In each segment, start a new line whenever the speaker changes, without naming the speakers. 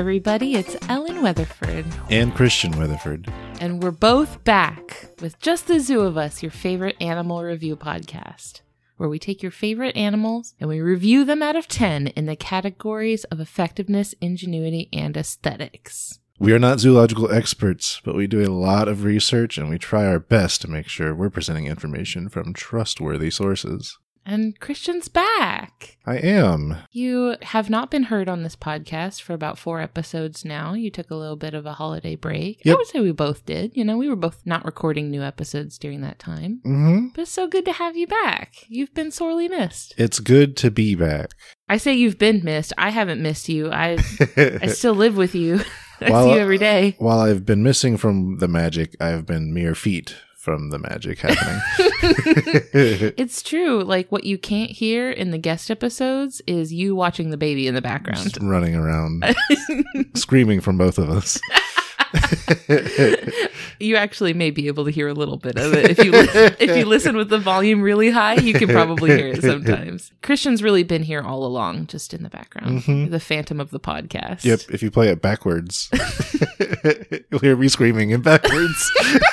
everybody. It's Ellen Weatherford.
And Christian Weatherford.
And we're both back with Just the Zoo of Us, your favorite animal review podcast, where we take your favorite animals and we review them out of 10 in the categories of effectiveness, ingenuity, and aesthetics.
We are not zoological experts, but we do a lot of research and we try our best to make sure we're presenting information from trustworthy sources.
And Christian's back.
I am.
You have not been heard on this podcast for about 4 episodes now. You took a little bit of a holiday break.
Yep.
I would say we both did. You know, we were both not recording new episodes during that time.
Mm-hmm.
But it's so good to have you back. You've been sorely missed.
It's good to be back.
I say you've been missed. I haven't missed you. I still live with you. I
While-
see you every day.
While I've been missing from the magic, I've been mere feet from the magic happening.
It's true. Like, what you can't hear in the guest episodes is you watching the baby in the background.
Just running around, screaming from both of us.
You actually may be able to hear a little bit of it. If you listen with the volume really high, you can probably hear it sometimes. Christian's really been here all along, just in the background.
Mm-hmm.
The phantom of the podcast.
Yep, if you play it backwards, you'll hear me screaming in backwards.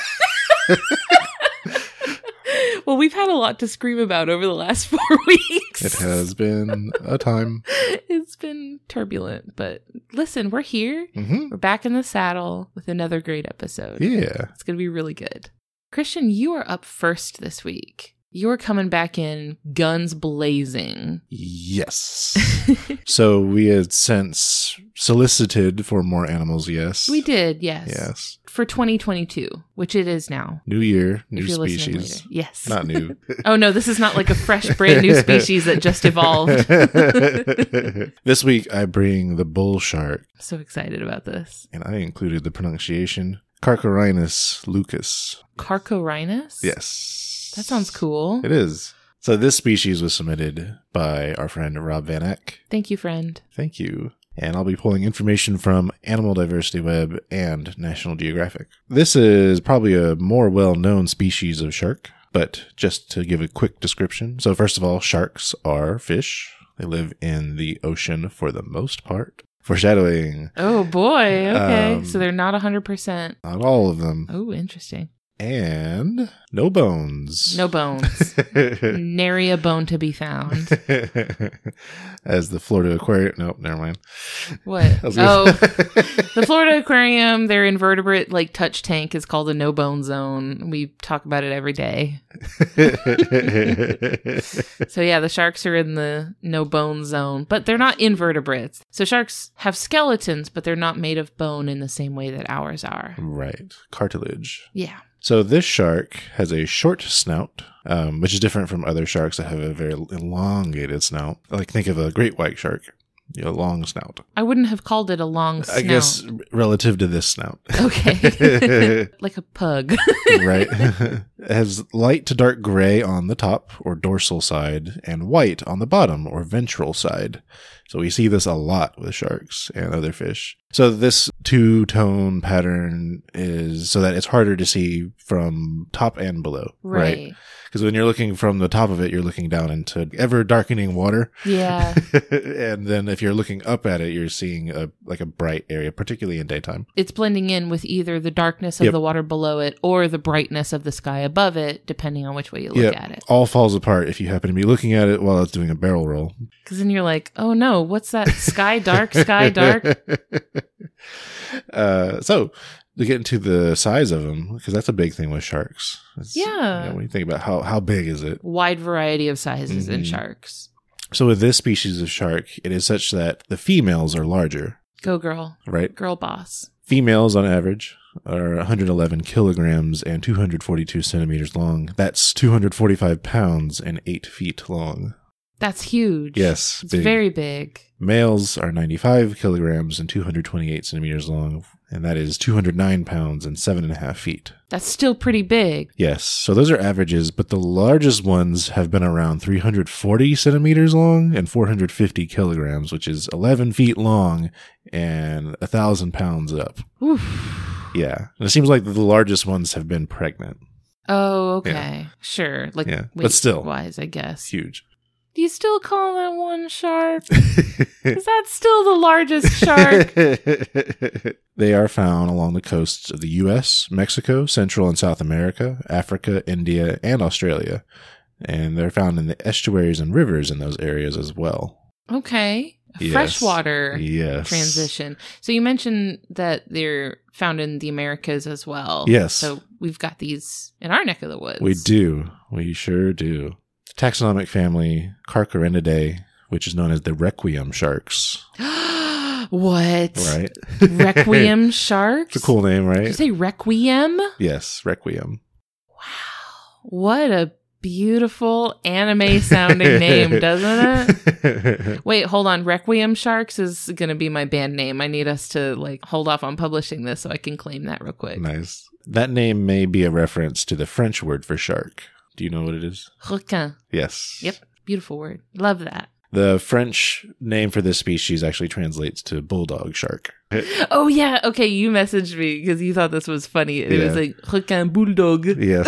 Well, we've had a lot to scream about over the last 4 weeks.
It has been a time.
It's been turbulent, but listen, we're here.
Mm-hmm.
We're back in the saddle with another great episode.
Yeah.
It's going to be really good. Christian, you are up first this week. You're coming back in guns blazing.
Yes. So we had since solicited for more animals, yes.
We did, yes.
Yes.
For 2022, which it is now.
New year, new
If you're listening
species.
later. Yes.
Not new.
Oh, no, this is not like a fresh, brand new species that just evolved.
This week I bring the bull shark,
So excited about this.
and I included the pronunciation Carcharinus lucus.
Carcharinus?
Yes.
That sounds cool.
It is. So this species was submitted by our friend Rob Van Eck.
Thank you, friend.
Thank you. And I'll be pulling information from Animal Diversity Web and National Geographic. This is probably a more well-known species of shark, but just to give a quick description. So first of all, sharks are fish. They live in the ocean for the most part. Foreshadowing.
Oh, boy. Okay. So
Um,
they're not 100%.
Not all of them.
Oh, interesting.
And no bones.
No bones. Nary a bone to be found.
As the Florida Aquarium. Nope, never mind.
What?
I was gonna-
Oh, the Florida Aquarium, their invertebrate like touch tank is called a no bone zone. We talk about it every day. So yeah, the sharks are in the no bone zone, but they're not invertebrates. So sharks have skeletons, but they're not made of bone in the same way that ours are.
Right. Cartilage.
Yeah.
So this shark has a short snout, which is different from other sharks that have a very elongated snout. Like think of a great white shark, long snout.
I wouldn't have called it a long snout.
I guess relative to this snout.
Okay. Like a pug.
Right. It has light to dark gray on the top or dorsal side and white on the bottom or ventral side. So we see this a lot with sharks and other fish. So this two-tone pattern is so that it's harder to see from top and below.
Right.
Because when you're looking from the top of it, you're looking down into ever darkening water.
Yeah.
And then if you're looking up at it, you're seeing a bright area, particularly in daytime.
It's blending in with either the darkness of
Yep.
the water below it or the brightness of the sky above it, depending on which way you look at it.
All falls apart if you happen to be looking at it while it's doing a barrel roll.
Because then you're like, oh no, what's that? Sky dark, sky dark?
So to get into the size of them, because that's a big thing with sharks.
Yeah.
When you think about how big is it?
Wide variety of sizes in
Mhm.
sharks.
So with this species of shark, it is such that the females are larger,
Go girl.
right?
Girl boss.
Females on average are 111 kilograms and 242 centimeters long. That's 245 pounds and 8 feet long.
That's huge.
Yes.
It's
big.
very big.
Males are 95 kilograms and 228 centimeters long, and that is 209 pounds and 7.5 feet.
That's still pretty big.
Yes, so those are averages, but the largest ones have been around 340 centimeters long and 450 kilograms, which is 11 feet long and 1,000 pounds up.
Oof.
Yeah, and it seems like the largest ones have been pregnant.
Oh, okay.
Yeah.
Sure. Like,
Yeah, but
weight
still.
wise, I guess.
Huge.
Do you still call that one shark? Is that still the largest shark?
They are found along the coasts of the U.S., Mexico, Central and South America, Africa, India, and Australia. And they're found in the estuaries and rivers in those areas as well.
Okay.
Yes.
Freshwater
Yes.
transition. So you mentioned that they're found in the Americas as well.
Yes.
So we've got these in our neck of the woods.
We do. We sure do. The taxonomic family Carcharodontidae, which is known as the requiem sharks.
What?
Right?
Requiem sharks?
It's a cool name,
Did
right?
you say requiem?
Yes, requiem.
What a beautiful anime sounding name, doesn't it? Wait, hold on. Requiem Sharks is going to be my band name. I need us to hold off on publishing this so I can claim that real quick.
Nice. That name may be a reference to the French word for shark. Do you know what it is?
Requin.
Yes.
Yep. Beautiful word. Love that.
The French name for this species actually translates to bulldog shark.
Oh, yeah. Okay, you messaged me because you thought this was funny. It was
Yeah.
like requin bulldog.
Yes.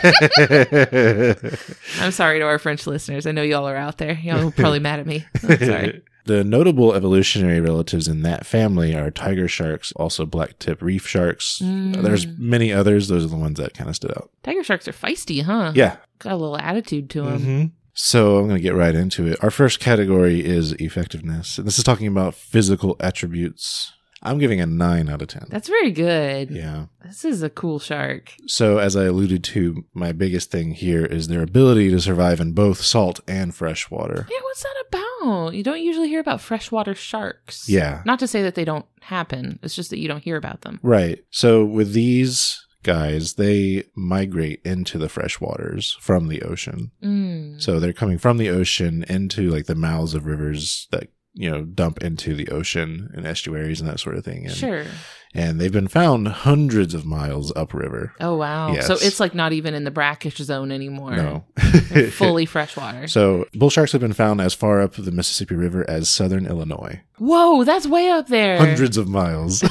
I'm sorry to our French listeners. I know y'all are out there. Y'all are probably mad at me. I'm sorry.
The notable evolutionary relatives in that family are tiger sharks, also black-tip reef sharks. There's many others. Those are the ones that kind of stood out.
Tiger sharks are feisty, huh?
Yeah.
Got a little attitude to them.
Mm-hmm. So I'm going to get right into it. Our first category is effectiveness. And this is talking about physical attributes. I'm giving a 9 out of 10.
That's very good.
Yeah.
This is a cool shark.
So as I alluded to, my biggest thing here is their ability to survive in both salt and fresh water.
Yeah, what's that about? You don't usually hear about freshwater sharks.
Yeah.
Not to say that they don't happen. It's just that you don't hear about them.
Right. So with these guys, they migrate into the fresh waters from the ocean. So they're coming from the ocean into the mouths of rivers that, dump into the ocean and estuaries and that sort of thing. And,
Sure.
And they've been found hundreds of miles upriver.
Oh, wow.
Yes.
So it's not even in the brackish zone anymore.
No.
They're fully freshwater.
So bull sharks have been found as far up the Mississippi River as southern Illinois.
Whoa, that's way up there.
Hundreds of miles.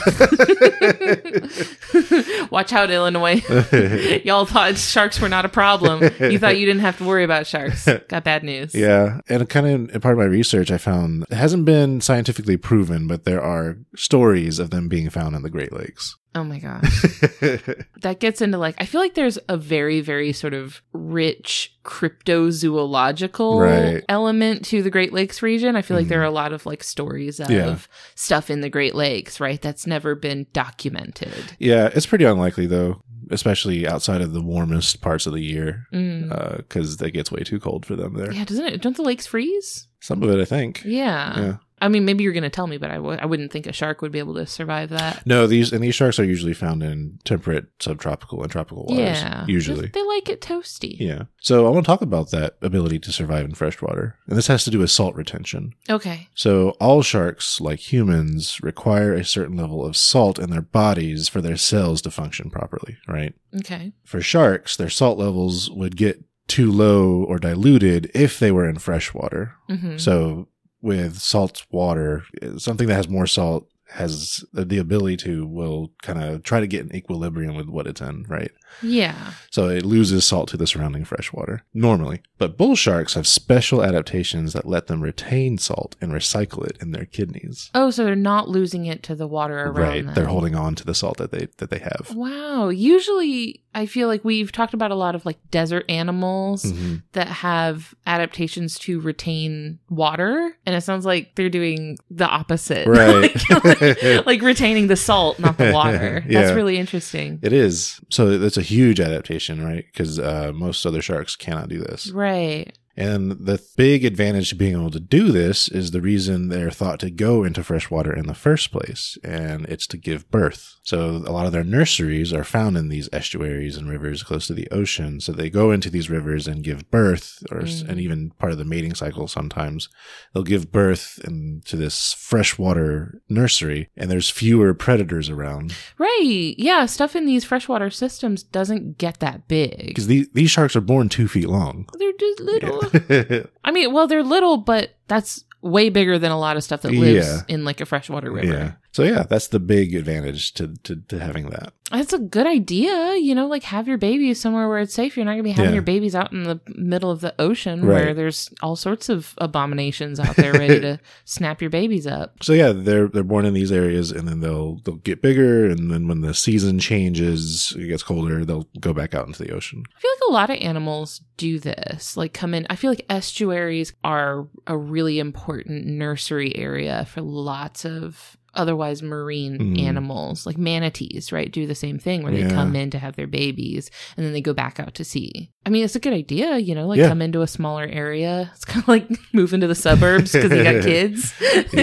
Watch out, Illinois. Y'all thought sharks were not a problem. You thought you didn't have to worry about sharks. Got bad news.
Yeah. And kind of part of my research, I found it hasn't been scientifically proven, but there are stories of them being found in the Great Lakes.
Oh my gosh. That gets into I feel like there's a very, very sort of rich cryptozoological
Right.
element to the Great Lakes region. I feel like there are a lot of stories of
Yeah.
stuff in the Great Lakes, right? That's never been documented.
Yeah, it's pretty unlikely though, especially outside of the warmest parts of the year, because it gets way too cold for them there.
Yeah, doesn't it? Don't the lakes freeze?
Some of it, I think.
Yeah.
Yeah.
I mean, maybe you're going to tell me, but I wouldn't think a shark would be able to survive that.
No, these sharks are usually found in temperate, subtropical, and tropical waters.
Yeah.
Usually.
They like it toasty.
Yeah. So I want to talk about that ability to survive in freshwater. And this has to do with salt retention.
Okay.
So all sharks, like humans, require a certain level of salt in their bodies for their cells to function properly, right?
Okay.
For sharks, their salt levels would get too low or diluted if they were in freshwater.
Mm-hmm.
So with salt water, something that has more salt has the ability to will kind of try to get in equilibrium with what it's in, right?
Yeah.
So it loses salt to the surrounding fresh water normally. But bull sharks have special adaptations that let them retain salt and recycle it in their kidneys.
Oh, so they're not losing it to the water around
Right.
them.
They're holding on to the salt that they have.
Wow. Usually, I feel like we've talked about a lot of desert animals
Mhm.
that have adaptations to retain water. And it sounds like they're doing the opposite.
Right.
like retaining the salt, not the water.
Yeah.
That's really interesting.
It is. So that's a huge adaptation, right? Because most other sharks cannot do this.
Right.
And the big advantage to being able to do this is the reason they're thought to go into freshwater in the first place, and it's to give birth. So a lot of their nurseries are found in these estuaries and rivers close to the ocean. So they go into these rivers and give birth, and even part of the mating cycle sometimes. They'll give birth to this freshwater nursery, and there's fewer predators around.
Right. Yeah. Stuff in these freshwater systems doesn't get that big.
Because these sharks are born 2 feet long.
They're just little. I mean, well, they're little, but that's way bigger than a lot of stuff that lives in a freshwater river.
Yeah. So yeah, that's the big advantage to having that.
That's a good idea. Like have your babies somewhere where it's safe. You're not going to be having your babies out in the middle of the ocean where there's all sorts of abominations out there ready to snap your babies up.
So yeah, they're born in these areas, and then they'll get bigger, and then when the season changes, it gets colder, they'll go back out into the ocean.
I feel like a lot of animals do this, like come in. I feel like estuaries are a really important nursery area for lots of otherwise marine animals, like manatees, right? Do the same thing where they come in to have their babies and then they go back out to sea. I mean, it's a good idea, come into a smaller area. It's kind of like move into the suburbs because you got kids.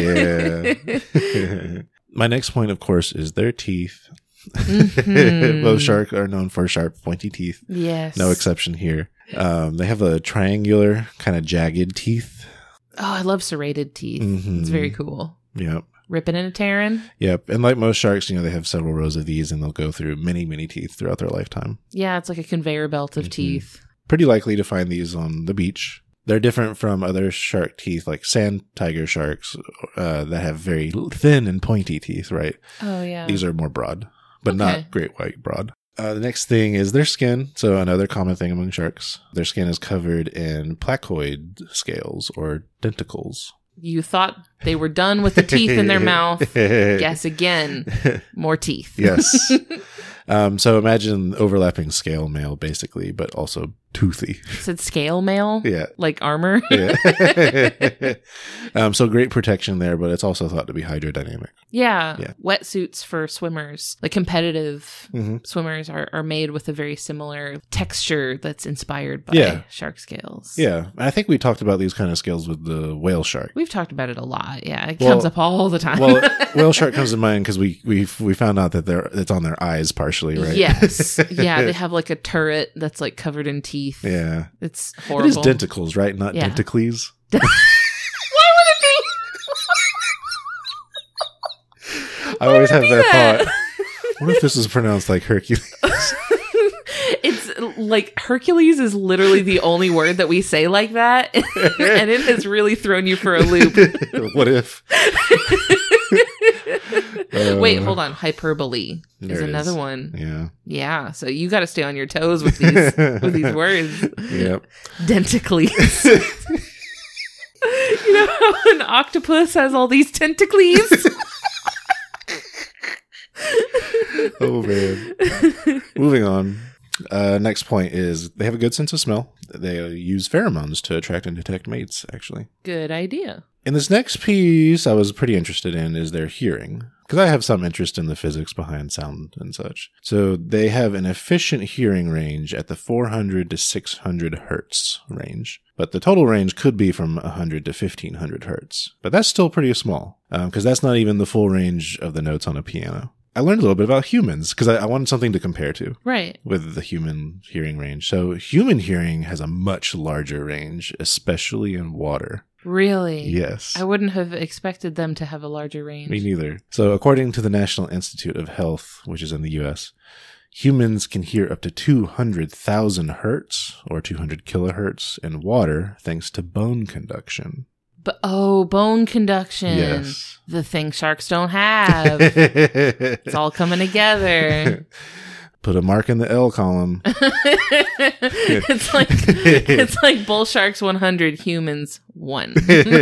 Yeah. My next point, of course, is their teeth. Most sharks are known for sharp, pointy teeth.
Yes.
No exception here. They have a triangular, kind of jagged teeth.
Oh, I love serrated teeth. It's very cool.
Yep.
Ripping and a tearing.
Yep. And like most sharks, they have several rows of these, and they'll go through many, many teeth throughout their lifetime.
Yeah, it's like a conveyor belt of teeth.
Pretty likely to find these on the beach. They're different from other shark teeth, like sand tiger sharks that have very thin and pointy teeth, right?
Oh, yeah.
These are more broad, but not great white broad. The next thing is their skin. So another common thing among sharks. Their skin is covered in placoid scales or denticles.
You thought they were done with the teeth in their mouth. Guess again. More teeth.
Yes. So imagine overlapping scale mail, basically, but also toothy.
You said scale mail?
Yeah.
Like armor?
Yeah. So great protection there, but it's also thought to be hydrodynamic.
Yeah. Wetsuits for swimmers, like competitive swimmers, are made with a very similar texture that's inspired by shark scales.
Yeah. I think we talked about these kind of scales with the whale shark.
We've talked about it a lot. Yeah. It comes up all the time.
Well, whale shark comes to mind because we found out that it's on their eyes partially, right?
Yes. Yeah. They have like a turret that's like covered in teeth.
Yeah.
It's horrible.
It is denticles, right? Not denticles.
Why would it be?
I always have that thought. What if this is pronounced like Hercules?
It's like Hercules is literally the only word that we say like that. And it has really thrown you for a loop.
What if?
Wait, hold on. Hyperbole is another one.
Yeah.
Yeah. So you got to stay on your toes with these words.
Yep.
Denticles. You know how an octopus has all these tentacles?
Oh, man. Moving on. Next point is they have a good sense of smell. They use pheromones to attract and detect mates, actually.
Good idea.
And this next piece I was pretty interested in is their hearing, because I have some interest in the physics behind sound and such. So they have an efficient hearing range at the 400 to 600 hertz range, but the total range could be from 100 to 1500 hertz. But that's still pretty small, because that's not even the full range of the notes on a piano. I learned a little bit about humans because I wanted something to compare to.
Right.
With the human hearing range. So human hearing has a much larger range, especially in water.
Really?
Yes.
I wouldn't have expected them to have a larger range.
Me neither. So according to the National Institute of Health, which is in the U.S., humans can hear up to 200,000 hertz or 200 kilohertz in water thanks to bone conduction.
Bone conduction.
Yes.
The thing sharks don't have. It's all coming together.
Put a mark in the L column.
It's like bull sharks 100, humans 1.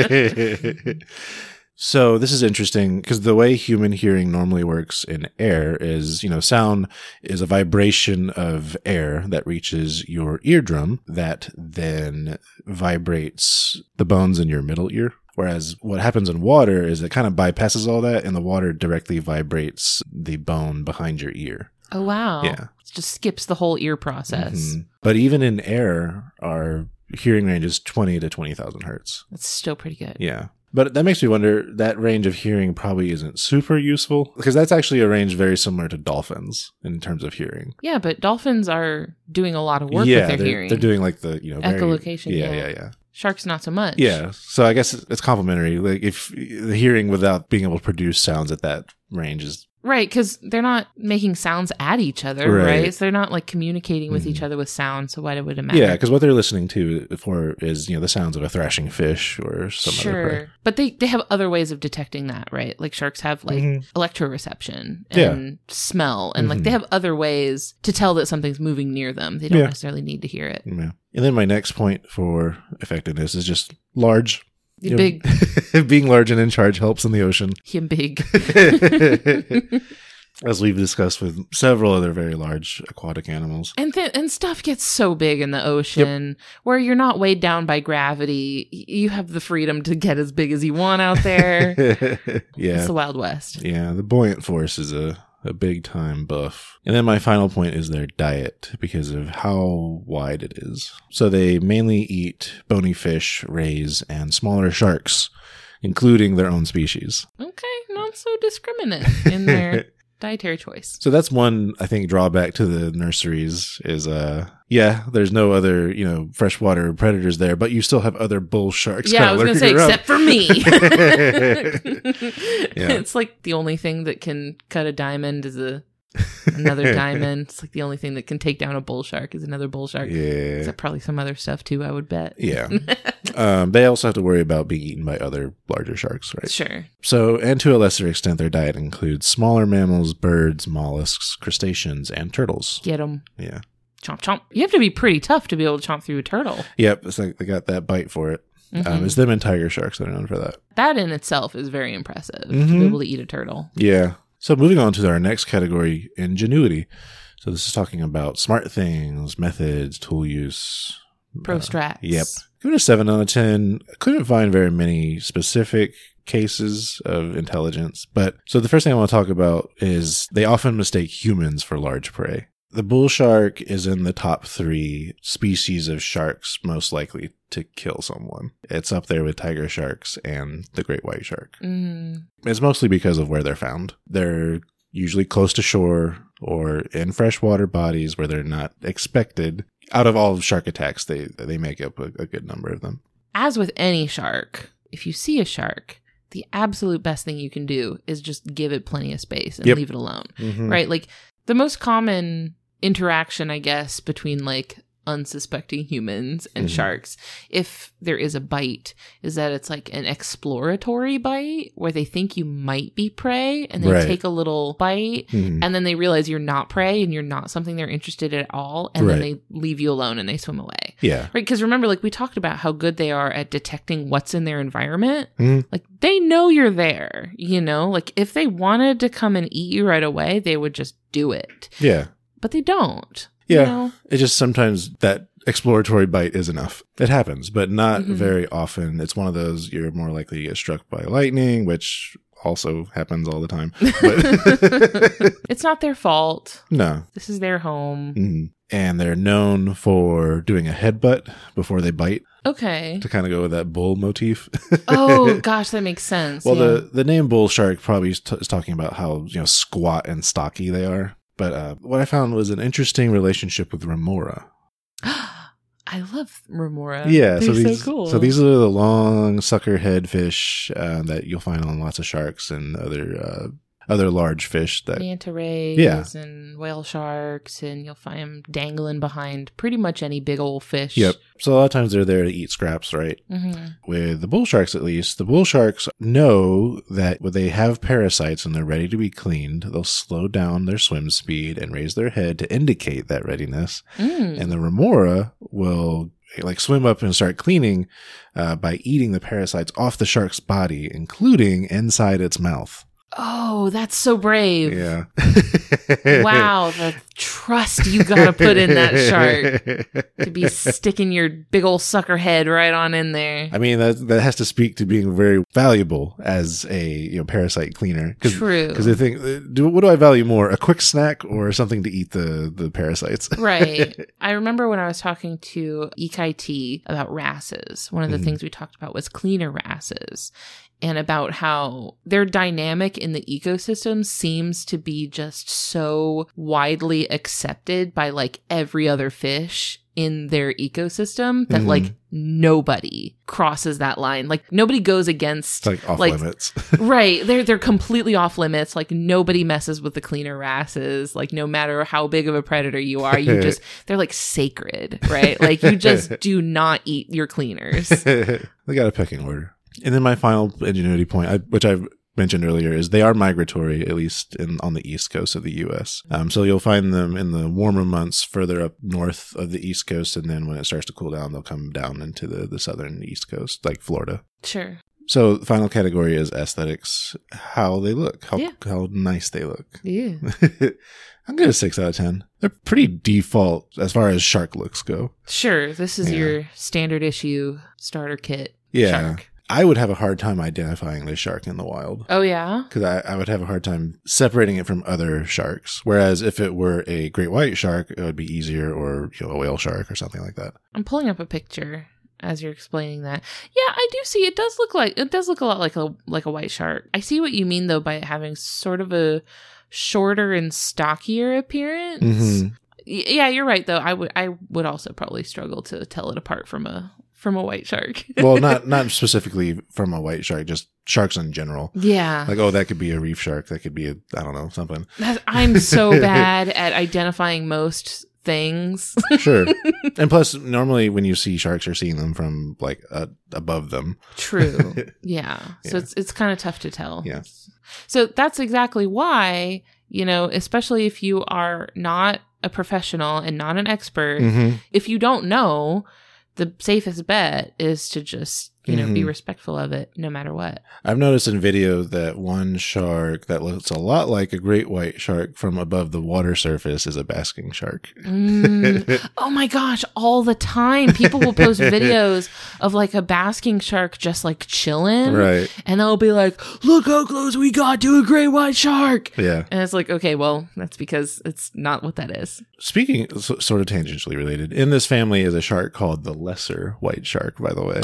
So this is interesting because the way human hearing normally works in air is, sound is a vibration of air that reaches your eardrum that then vibrates the bones in your middle ear. Whereas what happens in water is it kind of bypasses all that and the water directly vibrates the bone behind your ear.
Oh, wow.
Yeah.
It just skips the whole ear process.
Mm-hmm. But even in air, our hearing range is 20 to 20,000 hertz.
That's still pretty good.
Yeah. But that makes me wonder, that range of hearing probably isn't super useful because that's actually a range very similar to dolphins in terms of hearing.
Yeah, but dolphins are doing a lot of work with their hearing.
They're doing like the,
echolocation.
Yeah.
Sharks, not so much.
Yeah. So I guess it's complementary. Like if the hearing without being able to produce sounds at that range is
Right, because they're not making sounds at each other, right? So they're not like communicating with each other with sound, so why would it matter?
Yeah, because what they're listening to for is, the sounds of a thrashing fish or some other prey.
But they have other ways of detecting that, right? Like sharks have like electroreception and smell, and like they have other ways to tell that something's moving near them. They don't necessarily need to hear it.
Yeah. And then my next point for effectiveness is just large.
Big.
Being large and in charge helps in the ocean.
Him big.
As we've discussed with several other very large aquatic animals.
And stuff gets so big in the ocean where you're not weighed down by gravity. You have the freedom to get as big as you want out there. It's the Wild West.
Yeah, the buoyant force is a big time buff. And then my final point is their diet because of how wide it is. So they mainly eat bony fish, rays, and smaller sharks, including their own species.
Okay, not so discriminate in their dietary choice.
So that's one, I think, drawback to the nurseries is, there's no other, freshwater predators there, but you still have other bull sharks.
Yeah, I was going to say,
around.
except for me. It's like the only thing that can cut a diamond is another diamond. It's like the only thing that can take down a bull shark is another bull shark.
Yeah.
Except probably some other stuff too, I would bet.
Yeah. They also have to worry about being eaten by other larger sharks, right?
Sure.
So, and to a lesser extent, their diet includes smaller mammals, birds, mollusks, crustaceans, and turtles.
Get them.
Yeah.
Chomp, chomp. You have to be pretty tough to be able to chomp through a turtle.
Yep. It's like they got that bite for it. It's them and tiger sharks that are known for that.
That in itself is very impressive, to be able to eat a turtle.
Yeah. So moving on to our next category, ingenuity. So this is talking about smart things, methods, tool use.
Pro strats.
Yep. Give it a 7 out of 10. I couldn't find very many specific cases of intelligence. But so the first thing I want to talk about is they often mistake humans for large prey. The bull shark is in the top 3 species of sharks most likely to kill someone. It's up there with tiger sharks and the great white shark. It's mostly because of where they're found. They're usually close to shore or in freshwater bodies where they're not expected. Out of all shark attacks, they make up a good number of them.
As with any shark, if you see a shark, the absolute best thing you can do is just give it plenty of space and leave it alone, right? Like the most common interaction, I guess, between like unsuspecting humans and sharks, if there is a bite, is that it's like an exploratory bite where they think you might be prey and they take a little bite and then they realize you're not prey and you're not something they're interested in at all, and then they leave you alone and they swim away. Yeah. Right, because remember, like we talked about how good they are at detecting what's in their environment. Like they know you're there, like if they wanted to come and eat you right away, they would just do it. Yeah. But they don't.
Yeah. It's just sometimes that exploratory bite is enough. It happens, but not very often. It's one of those you're more likely to get struck by lightning, which also happens all the time. But
it's not their fault.
No.
This is their home.
And they're known for doing a headbutt before they bite.
Okay.
To kind of go with that bull motif.
Oh, gosh, that makes sense.
Well, the name bull shark probably is talking about how, squat and stocky they are. But what I found was an interesting relationship with remora.
I love remora.
Yeah,
they're so cool.
So these are the long sucker head fish that you'll find on lots of sharks and other large fish. That
manta rays and whale sharks, and you'll find them dangling behind pretty much any big old fish.
Yep. So a lot of times they're there to eat scraps, right? With the bull sharks, at least, the bull sharks know that when they have parasites and they're ready to be cleaned, they'll slow down their swim speed and raise their head to indicate that readiness. And the remora will swim up and start cleaning by eating the parasites off the shark's body, including inside its mouth.
Oh, that's so brave.
Yeah.
Wow, the trust you gotta put in that shark to be sticking your big old sucker head right on in there.
I mean, that has to speak to being very valuable as a parasite cleaner.
True.
Because they think, what do I value more, a quick snack or something to eat the parasites?
Right. I remember when I was talking to EKT about wrasses, one of the things we talked about was cleaner wrasses. And about how their dynamic in the ecosystem seems to be just so widely accepted by every other fish in their ecosystem that like nobody crosses that line. Like nobody goes against
It's like off limits.
Right. They're completely off limits. Like nobody messes with the cleaner wrasses. Like no matter how big of a predator you are, they're like sacred, right? Like you just do not eat your cleaners.
They got a pecking order. And then my final ingenuity point, which I've mentioned earlier, is they are migratory, at least on the east coast of the U.S. So you'll find them in the warmer months further up north of the east coast, and then when it starts to cool down, they'll come down into the southern east coast, like Florida.
Sure.
So the final category is aesthetics, how they look, how nice they look.
Yeah.
I'm going to 6 out of 10. They're pretty default as far as shark looks go.
Sure. This is your standard issue starter kit shark.
I would have a hard time identifying this shark in the wild.
Oh, yeah?
Because I would have a hard time separating it from other sharks. Whereas if it were a great white shark, it would be easier, or a whale shark or something like that.
I'm pulling up a picture as you're explaining that. Yeah, I do see. It does look a lot like a white shark. I see what you mean, though, by it having sort of a shorter and stockier appearance. Mm-hmm. Yeah, you're right, though. I would also probably struggle to tell it apart from a white shark. Well,
not specifically from a white shark, just sharks in general.
Yeah.
Like, oh, that could be a reef shark. That could be I don't know, something.
I'm so bad at identifying most things.
Sure. And plus, normally when you see sharks, you're seeing them from like above them.
True. Yeah. So it's kind of tough to tell.
Yeah.
So that's exactly why, especially if you are not a professional and not an expert, if you don't know, the safest bet is to just, be respectful of it no matter what.
I've noticed in video that one shark that looks a lot like a great white shark from above the water surface is a basking shark.
Oh my gosh, all the time. People will post videos of like a basking shark just like chilling.
Right.
And they'll be like, look how close we got to a great white shark.
Yeah.
And it's like, okay, well, that's because it's not what that is.
Speaking, sort of tangentially related, in this family is a shark called the lesser white shark, by the way.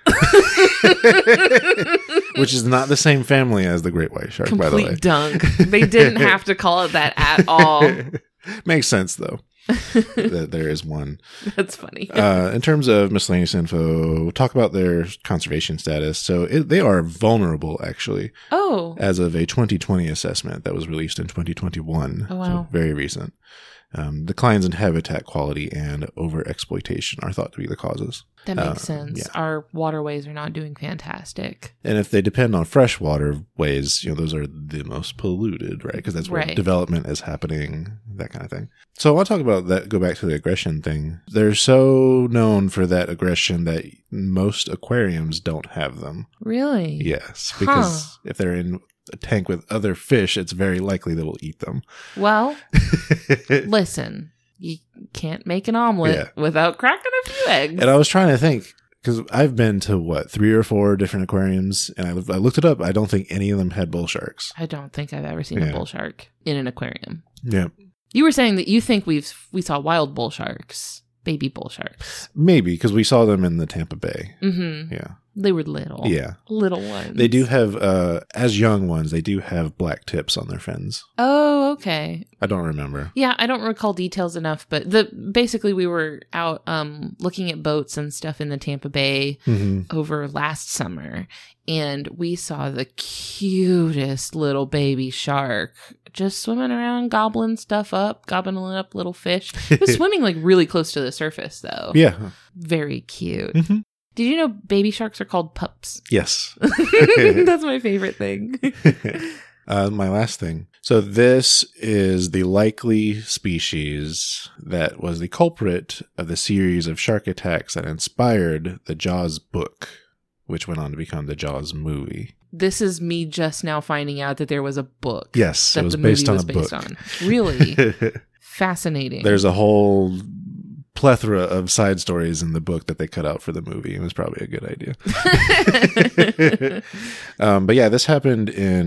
Which is not the same family as the great white shark, by the way.
Complete dunk. They didn't have to call it that at all.
Makes sense, though, that there is one.
That's funny.
In terms of miscellaneous info, talk about their conservation status. So they are vulnerable, actually.
Oh.
As of a 2020 assessment that was released in 2021.
Oh, wow.
So very recent. Declines in habitat quality and overexploitation are thought to be the causes.
That makes sense. Yeah. Our waterways are not doing fantastic.
And if they depend on fresh waterways, those are the most polluted, right? Because that's where development is happening, that kind of thing. So I want to talk about that, go back to the aggression thing. They're so known for that aggression that most aquariums don't have them.
Really?
Yes. Because if they're in a tank with other fish, it's very likely they will eat them.
Well, listen, you can't make an omelet without cracking a few eggs.
And I was trying to think, because I've been to 3 or 4 different aquariums, and I looked it up. I don't think any of them had bull sharks.
I don't think I've ever seen a bull shark in an aquarium.
Yeah.
You were saying that you think we saw wild bull sharks, baby bull sharks.
Maybe, because we saw them in the Tampa Bay.
Mm-hmm.
Yeah.
They were little.
Yeah.
Little ones.
They do have, as young ones, they do have black tips on their fins.
Oh, okay.
I don't remember.
Yeah, I don't recall details enough, but basically we were out looking at boats and stuff in the Tampa Bay over last summer, and we saw the cutest little baby shark just swimming around, gobbling up little fish. It was swimming like really close to the surface, though.
Yeah.
Very cute. Mm-hmm. Did you know baby sharks are called pups?
Yes.
That's my favorite thing.
My last thing. So this is the likely species that was the culprit of the series of shark attacks that inspired the Jaws book, which went on to become the Jaws movie.
This is me just now finding out that there was a book.
Yes, it was based on a book.
Really? Fascinating.
There's a whole plethora of side stories in the book that they cut out for the movie. It was probably a good idea. But yeah, this happened in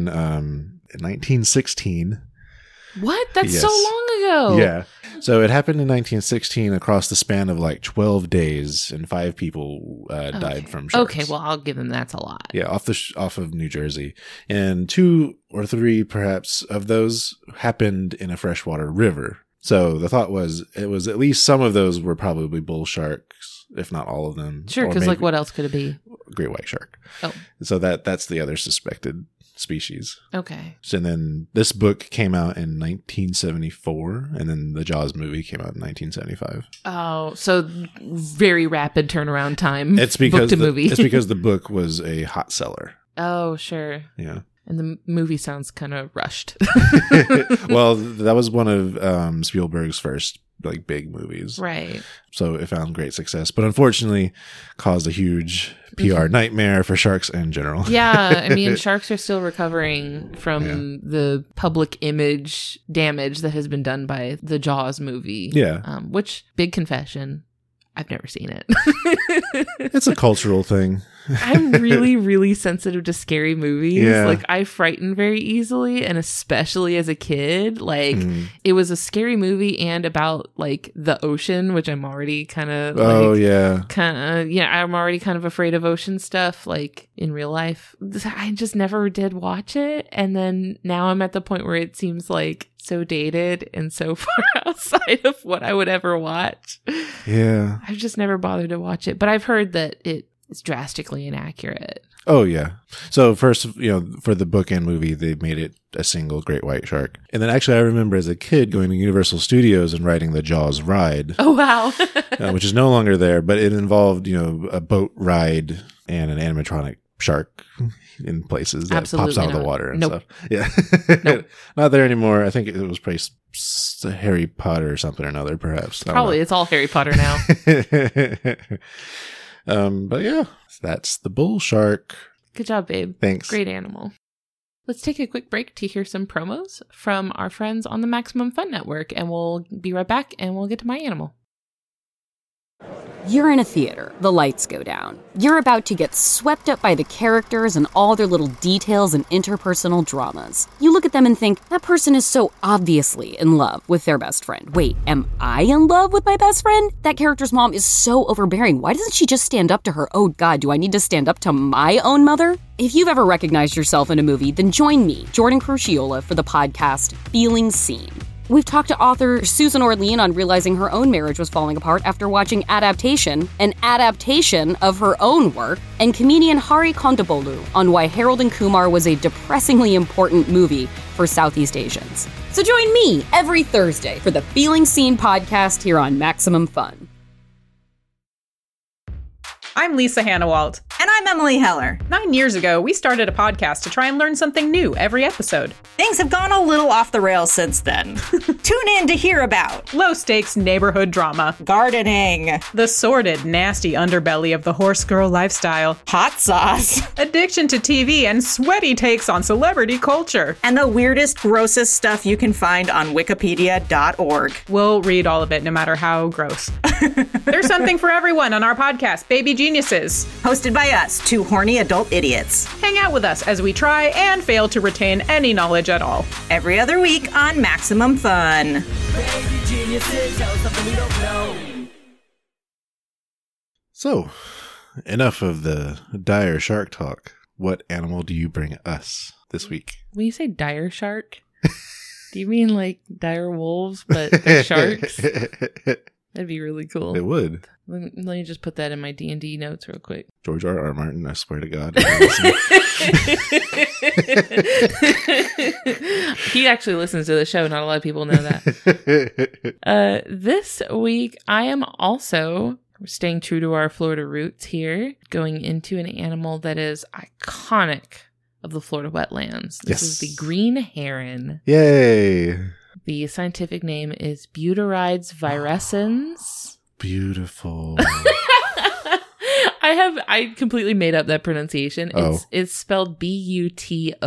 1916.
What? That's so long ago.
Yeah. So it happened in 1916 across the span of like 12 days, and 5 people died from sharks.
Okay, well, I'll give them that's a lot.
Yeah, off of New Jersey. And 2 or 3 perhaps of those happened in a freshwater river. So the thought was, it was at least some of those were probably bull sharks, if not all of them.
Sure, because like what else could it be?
Great white shark.
Oh.
So that's the other suspected species.
Okay.
So then this book came out in 1974, and then the Jaws movie came out in 1975.
Oh, so very rapid turnaround time.
It's because
book to movie.
It's because the book was a hot seller.
Oh, sure.
Yeah.
And the movie sounds kind of rushed.
Well, that was one of Spielberg's first like big movies.
Right.
So it found great success, but unfortunately caused a huge PR nightmare for sharks in general.
Yeah. I mean, sharks are still recovering from the public image damage that has been done by the Jaws movie.
Yeah.
Which, big confession, I've never seen it.
It's a cultural thing.
I'm really, really sensitive to scary movies.
Yeah.
Like, I frighten very easily, and especially as a kid. Like, it was a scary movie and about, like, the ocean, which I'm already kind of, I'm already kind of afraid of ocean stuff, like, in real life. I just never did watch it, and then now I'm at the point where it seems, like, so dated and so far outside of what I would ever watch.
Yeah.
I've just never bothered to watch it, but I've heard that it's drastically inaccurate.
Oh, yeah. So first, for the book and movie, they made it a single great white shark. And then actually I remember as a kid going to Universal Studios and riding the Jaws ride.
Oh, wow.
Which is no longer there, but it involved, a boat ride and an animatronic shark in places that
Absolutely
pops out of
not.
the water and
Nope.
stuff. Yeah.
Nope.
Not there anymore. I think it was probably Harry Potter or something or another, perhaps.
Probably. It's all Harry Potter now.
But yeah, that's the bull shark.
Good job, babe.
Thanks.
Great animal. Let's take a quick break to hear some promos from our friends on the Maximum Fun Network, and we'll be right back and we'll get to my animal.
You're in a theater. The lights go down. You're about to get swept up by the characters and all their little details and interpersonal dramas. You look at them and think, that person is so obviously in love with their best friend. Wait, am I in love with my best friend? That character's mom is so overbearing. Why doesn't she just stand up to her? Oh God, do I need to stand up to my own mother? If you've ever recognized yourself in a movie, then join me, Jordan Crucchiola, for the podcast Feeling Seen. We've talked to author Susan Orlean on realizing her own marriage was falling apart after watching Adaptation, an adaptation of her own work, and comedian Hari Kondabolu on why Harold and Kumar was a depressingly important movie for Southeast Asians. So join me every Thursday for the Feeling Seen podcast here on Maximum Fun.
I'm Lisa Hannawalt.
And I'm Emily Heller.
9 years ago, we started a podcast to try and learn something new every episode.
Things have gone a little off the rails since then. Tune in to hear about
low-stakes neighborhood drama,
gardening,
the sordid, nasty underbelly of the horse girl lifestyle,
hot sauce,
addiction to TV, and sweaty takes on celebrity culture,
and the weirdest, grossest stuff you can find on wikipedia.org.
We'll read all of it, no matter how gross. There's something for everyone on our podcast, Baby Geniuses.
Hosted by us, two horny adult idiots.
Hang out with us as we try and fail to retain any knowledge at all.
Every other week on Maximum Fun.
Baby Geniuses, tell us something we don't know.
So, enough of the dire shark talk. What animal do you bring us this week?
When you say dire shark, do you mean like dire wolves, but they're sharks? That'd be really cool.
It would.
Let me just put that in my D&D notes real quick.
George R. Martin, I swear to God.
He actually listens to the show. Not a lot of people know that. This week, I am also staying true to our Florida roots here, going into an animal that is iconic of the Florida wetlands. This is the green heron.
Yay!
The scientific name is Butyrides virescens.
Beautiful.
I completely made up that pronunciation. It's spelled Butorides.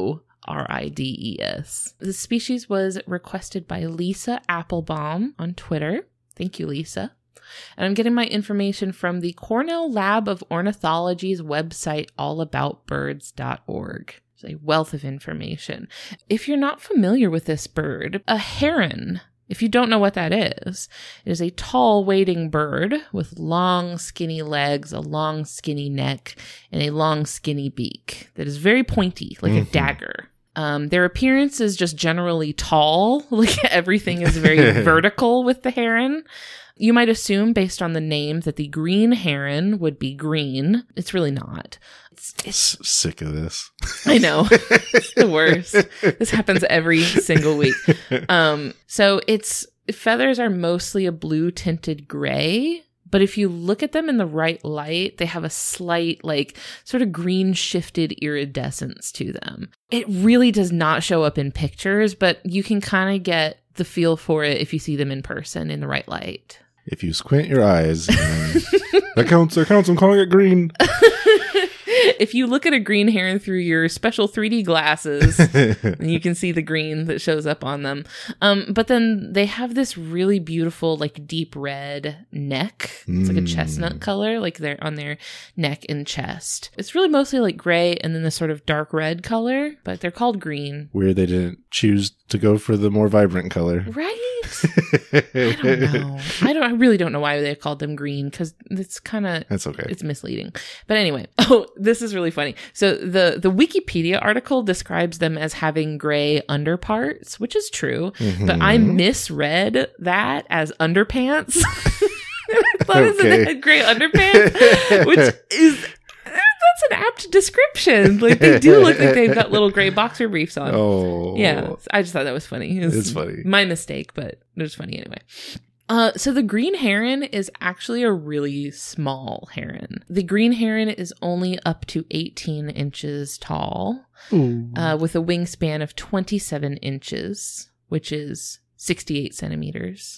The species was requested by Lisa Applebaum on Twitter. Thank you, Lisa. And I'm getting my information from the Cornell Lab of Ornithology's website, allaboutbirds.org. There's a wealth of information. If you're not familiar with this bird, a heron, if you don't know what that is, it is a tall wading bird with long skinny legs, a long skinny neck, and a long skinny beak that is very pointy, like a dagger. Their appearance is just generally tall. Like everything is very vertical with the heron. You might assume, based on the name, that the green heron would be green. It's really not. It's
sick of this.
I know. It's the worst. This happens every single week. So its feathers are mostly a blue tinted gray. But if you look at them in the right light, they have a slight, like, sort of green shifted iridescence to them. It really does not show up in pictures, but you can kind of get the feel for it if you see them in person in the right light.
If you squint your eyes, that counts. I'm calling it green.
If you look at a green heron through your special 3D glasses, you can see the green that shows up on them. But then they have this really beautiful, like, deep red neck. It's like a chestnut color, like they're on their neck and chest. It's really mostly like gray and then this sort of dark red color, but they're called green.
Weird they didn't choose to go for the more vibrant color.
Right? I don't know. I really don't know why they called them green, because it's kind of...
That's okay.
It's misleading. But anyway, this is really funny. So the Wikipedia article describes them as having gray underparts, which is true, but I misread that as underpants. I thought it said they had gray underpants, which is... That's an apt description. Like, they do look like they've got little gray boxer briefs on.
Oh.
Yeah. I just thought that was funny.
It's funny.
My mistake, but it was funny anyway. So the green heron is actually a really small heron. The green heron is only up to 18 inches tall, with a wingspan of 27 inches, which is 68 centimeters.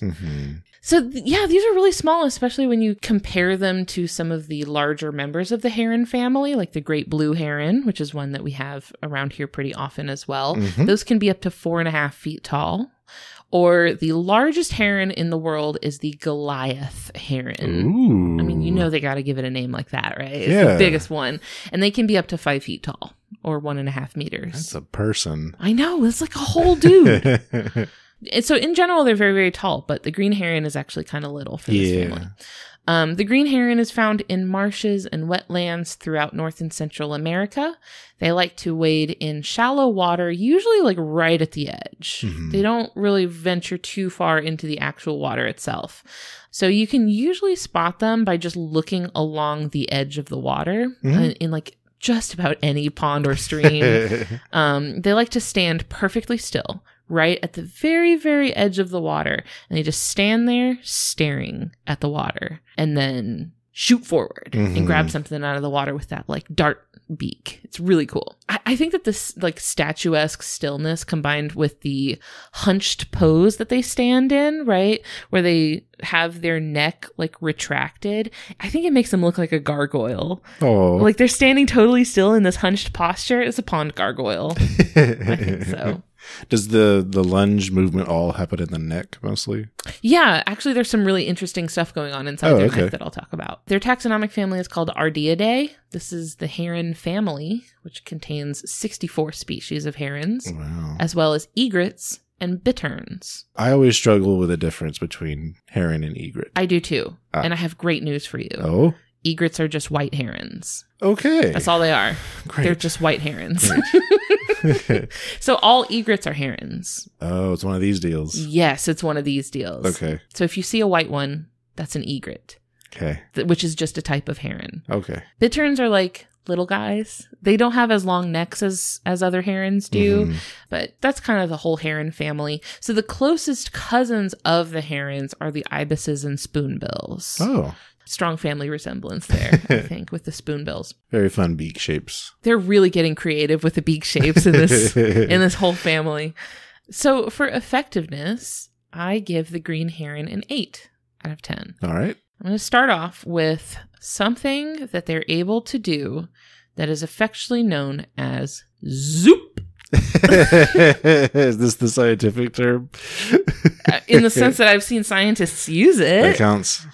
So these are really small, especially when you compare them to some of the larger members of the heron family, like the great blue heron, which is one that we have around here pretty often as well. Those can be up to 4.5 feet tall. Or the largest heron in the world is the Goliath heron.
Ooh.
I mean, you know they got to give it a name like that, right? It's
Yeah.
the biggest one. And they can be up to 5 feet tall, or 1.5 meters.
That's a person.
I know. It's like a whole dude. And so in general, they're very, very tall, but the green heron is actually kind of little for this family. The green heron is found in marshes and wetlands throughout North and Central America. They like to wade in shallow water, usually like right at the edge. They don't really venture too far into the actual water itself. So you can usually spot them by just looking along the edge of the water in like just about any pond or stream. They like to stand perfectly still, right at the very, very edge of the water. And they just stand there staring at the water and then shoot forward and grab something out of the water with that like dart beak. It's really cool. I think that this like statuesque stillness combined with the hunched pose that they stand in, right, where they have their neck like retracted, I think it makes them look like a gargoyle.
Oh,
Like they're standing totally still in this hunched posture. It's a pond gargoyle. I think so.
Does the lunge movement all happen in the neck mostly?
Yeah, actually, there's some really interesting stuff going on inside their neck that I'll talk about. Their taxonomic family is called Ardeidae. This is the heron family, which contains 64 species of herons, as well as egrets and bitterns.
I always struggle with the difference between heron and egret.
I do too. And I have great news for you.
Oh?
Egrets are just white herons.
Okay.
That's all they are.
Great.
They're just white herons. So all egrets are herons.
Oh, it's one of these deals.
Yes, it's one of these deals.
Okay.
So if you see a white one, that's an egret,
Okay.
which is just a type of heron.
Okay.
Bitterns are like little guys. They don't have as long necks as other herons do, but that's kind of the whole heron family. So the closest cousins of the herons are the ibises and spoonbills.
Oh,
Strong family resemblance there, I think, with the spoonbills.
very fun beak shapes.
They're really getting creative with the beak shapes in this whole family. So for effectiveness, I give the green heron an 8 out of 10.
All right.
I'm going to start off with something that they're able to do that is affectionately known as zoop.
Is this the scientific term?
In the sense that I've seen scientists use
That
it.
counts.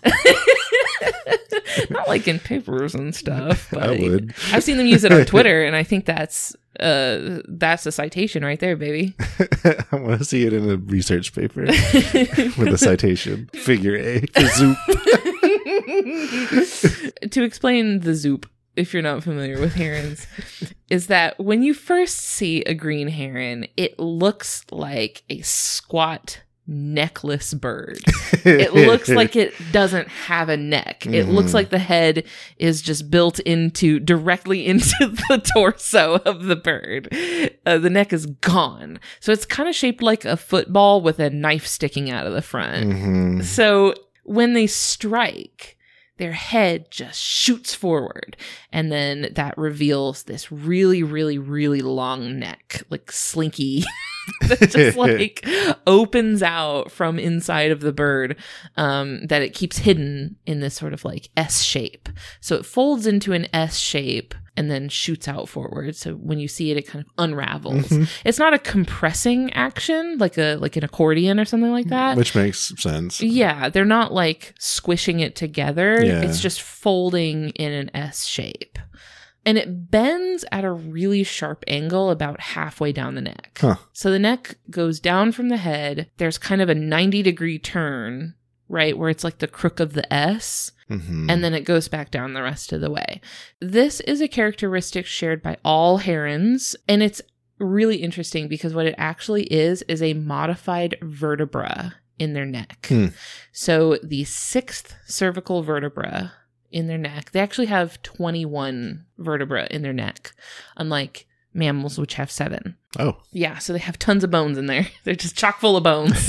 Not like in papers and stuff, but
I would.
I've seen them use it on Twitter, and I think that's a citation right there, baby.
I want to see it in a research paper with a citation. Figure A for zoop.
To explain the zoop, if you're not familiar with herons, is that when you first see a green heron, it looks like a squat, neckless bird. It looks like it doesn't have a neck. It looks like the head is just built directly into the torso of the bird. The neck is gone. So it's kind of shaped like a football with a knife sticking out of the front. So when they strike, their head just shoots forward, and then that reveals this really, really, really long neck, like slinky, that just like opens out from inside of the bird, that it keeps hidden in this sort of like S shape. So it folds into an S shape and then shoots out forward. So when you see it, it kind of unravels. It's not a compressing action like an accordion or something like that.
Which makes sense.
Yeah, they're not like squishing it together.
Yeah.
It's just folding in an S shape. And it bends at a really sharp angle about halfway down the neck. So the neck goes down from the head. There's kind of a 90-degree turn, right, where it's like the crook of the S. And then it goes back down the rest of the way. This is a characteristic shared by all herons, and it's really interesting because what it actually is a modified vertebra in their neck. So the 6th cervical vertebra in their neck, they actually have 21 vertebrae in their neck, unlike mammals, which have 7.
Oh.
Yeah, so they have tons of bones in there. They're just chock full of bones.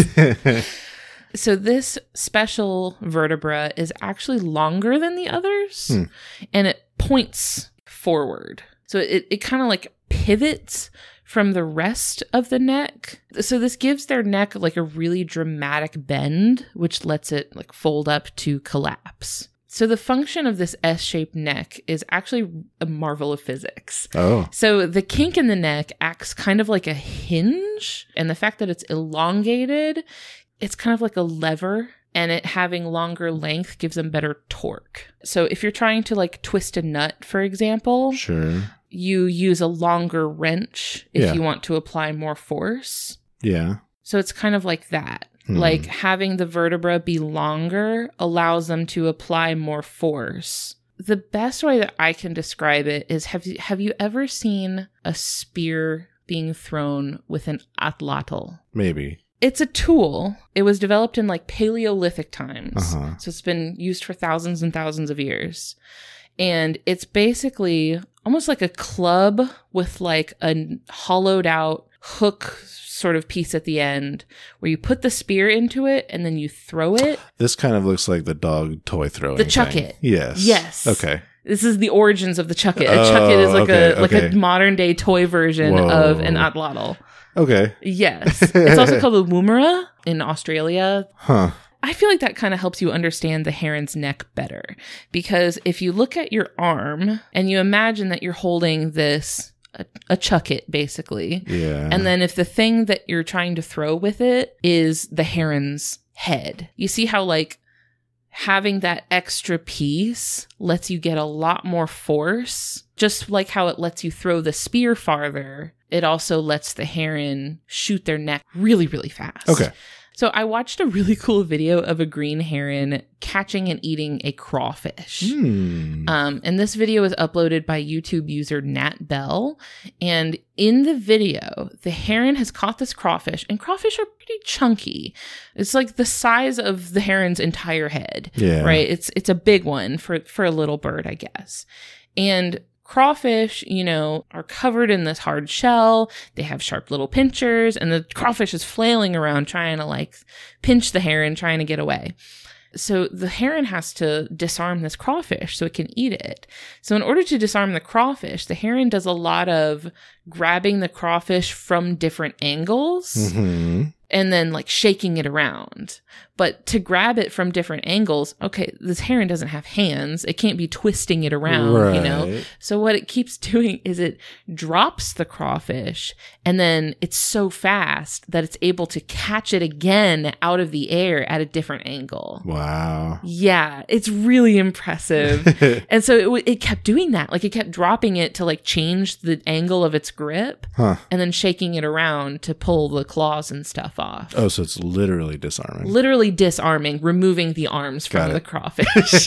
So this special vertebra is actually longer than the others, and it points forward. So it kind of like pivots from the rest of the neck. So this gives their neck like a really dramatic bend, which lets it like fold up to collapse. So the function of this S-shaped neck is actually a marvel of physics.
Oh.
So the kink in the neck acts kind of like a hinge, and the fact that it's elongated, it's kind of like a lever, and it having longer length gives them better torque. So if you're trying to like twist a nut, for example,
Sure.
you use a longer wrench if you want to apply more force.
Yeah.
So it's kind of like that. Like having the vertebra be longer allows them to apply more force. The best way that I can describe it is have you ever seen a spear being thrown with an atlatl?
Maybe.
It's a tool. It was developed in like Paleolithic times. So it's been used for thousands and thousands of years. And it's basically almost like a club with like a hollowed out hook sort of piece at the end where you put the spear into it and then you throw it.
This kind of looks like the dog toy throwing
The Chuck
thing.
It.
Yes.
Yes.
Okay.
This is the origins of the Chuck It. A Chuck It is like a modern day toy version of an atlatl.
Okay.
Yes. It's also called a woomera in Australia.
Huh.
I feel like that kind of helps you understand the heron's neck better, because if you look at your arm and you imagine that you're holding this, a Chuck It basically.
Yeah.
And then if the thing that you're trying to throw with it is the heron's head, you see how like having that extra piece lets you get a lot more force, just like how it lets you throw the spear farther. It also lets the heron shoot their neck really, really fast.
Okay.
So I watched a really cool video of a green heron catching and eating a crawfish. And this video was uploaded by YouTube user Nat Bell. And in the video, the heron has caught this crawfish, and crawfish are pretty chunky. It's like the size of the heron's entire head.
Yeah.
Right? It's a big one for a little bird, I guess. And crawfish, are covered in this hard shell. They have sharp little pinchers, and the crawfish is flailing around trying to like pinch the heron, trying to get away. So the heron has to disarm this crawfish so it can eat it. So in order to disarm the crawfish, the heron does a lot of grabbing the crawfish from different angles and then like shaking it around. But to grab it from different angles, okay, this heron doesn't have hands. It can't be twisting it around,
Right.
So what it keeps doing is it drops the crawfish, and then it's so fast that it's able to catch it again out of the air at a different angle.
Wow.
Yeah, it's really impressive. And so it kept doing that. Like it kept dropping it to like change the angle of its grip and then shaking it around to pull the claws and stuff off.
Oh, so it's literally disarming.
Literally disarming, removing the arms from the crawfish.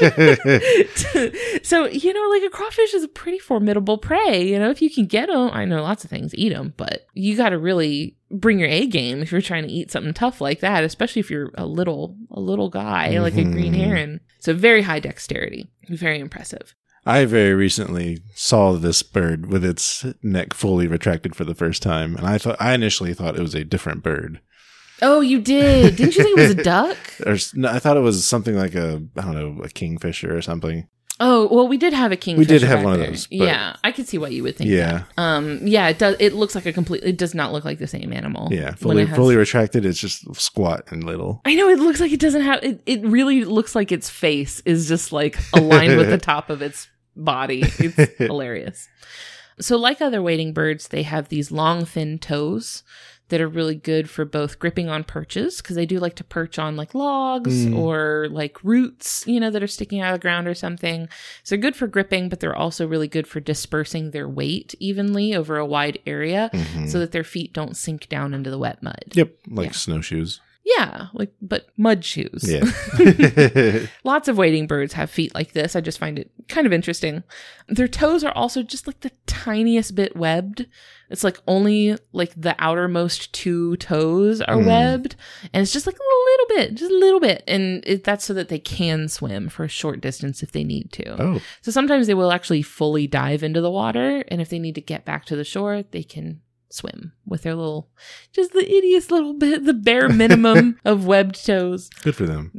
So, like a crawfish is a pretty formidable prey. If you can get them, I know lots of things eat them, but you got to really bring your A game if you're trying to eat something tough like that, especially if you're a little guy like a green heron. So very high dexterity. Very impressive.
I very recently saw this bird with its neck fully retracted for the first time, and I initially thought it was a different bird.
Oh, you did? Didn't you think it was a duck?
No, I thought it was something like a kingfisher or something.
Oh, well, we did have a kingfisher.
We did have one
there.
of those.
Yeah, I could see what you would think.
Yeah.
That. Yeah, it does. It looks like it does not look like the same animal.
Yeah, fully retracted. It's just squat and little.
I know, it looks like it doesn't have, it really looks like its face is just like aligned with the top of its body. It's hilarious. So like other wading birds, they have these long, thin toes that are really good for both gripping on perches, because they do like to perch on like logs or like roots, that are sticking out of the ground or something. So they're good for gripping, but they're also really good for dispersing their weight evenly over a wide area so that their feet don't sink down into the wet mud.
Yep, like snowshoes.
Yeah, but mud shoes.
Yeah.
Lots of wading birds have feet like this. I just find it kind of interesting. Their toes are also just like the tiniest bit webbed. It's like only like the outermost 2 toes are webbed. And it's just like just a little bit. And that's so that they can swim for a short distance if they need to.
Oh.
So sometimes they will actually fully dive into the water. And if they need to get back to the shore, they can swim with their just the ittiest little bit, the bare minimum of webbed toes.
Good for them.